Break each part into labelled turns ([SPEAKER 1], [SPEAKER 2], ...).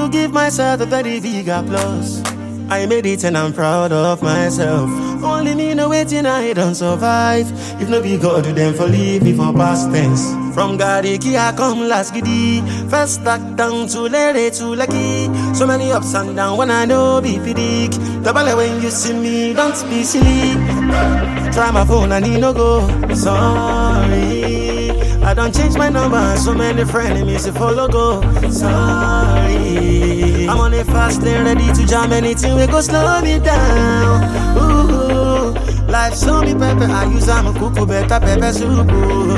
[SPEAKER 1] to give myself a very big applause. I made it and I'm proud of myself. Only me know waiting, I don't survive. If no be God, do them for leave me for past tense. From Gariki I come last giddy. First stack down to Lere to Lucky. So many ups and downs when I know be predict. Double when you see me, don't be silly. Try my phone and he no go. Sorry, I don't change my number. So many frenemies to follow go. Sorry, I'm on a fast lane ready to jam anything. We go slow me down. Ooh, life show me pepper. I use I'm a cuckoo better pepper soup.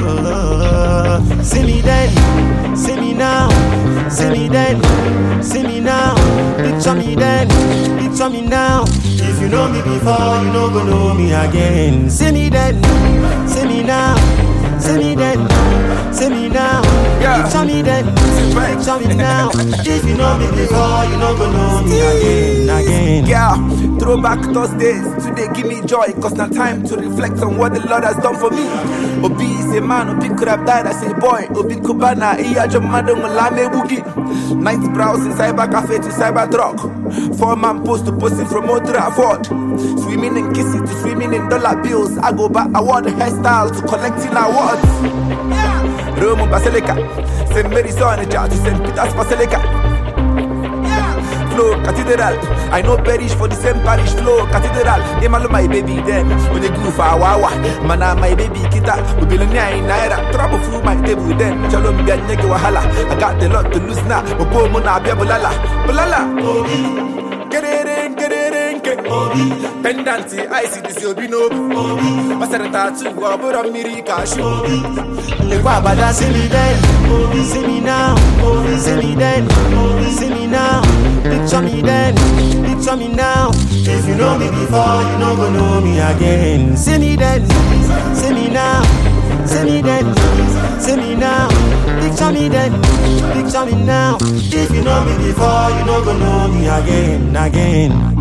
[SPEAKER 1] See me then, see me now. See me then, see me now. Picture me then, picture me now. If you know me before, you know go know me again. See me then, see me now. See me then, see me now. Picture me then, picture me now. If you know me before, you know go know me again.
[SPEAKER 2] Yeah, throwback Thursdays. Today give me joy, cause now time to reflect on what the Lord has done for me. Obi is a man, Obi could have died as a boy. Obi Kubana, Iya Madam Lame Boogie. Night browsing cyber cafe to cyber truck. 4-man post to posting from Motor Afford. Swimming and kissing to swimming in dollar bills. I go back award hairstyle to collecting awards. Rome Basilica, St. Mary's on the chart to St. Peter's Basilica. Flow Cathedral, I know perish for the same parish. Flow Cathedral, Emalo my baby then. When they go for a wawa, mana my baby kita. We be in naira, trouble through my table then. Shalom Ganyaki Wahala, I got the lot to lose now. Opo Muna Bulala, Bulala. Get it in, get it in, get Obi. Pendancy, I see this you'll be no Obi. Masarata too, Wabura Mirika show.
[SPEAKER 1] Wabada see me then, Obi see me now. Obi see me then, Obi see me now. Picture me then, picture me now. If you know me before, you know go know me again. See me then, see me now. See me then, see me now. Picture me then, picture me now. If you know me before, you know go know me again.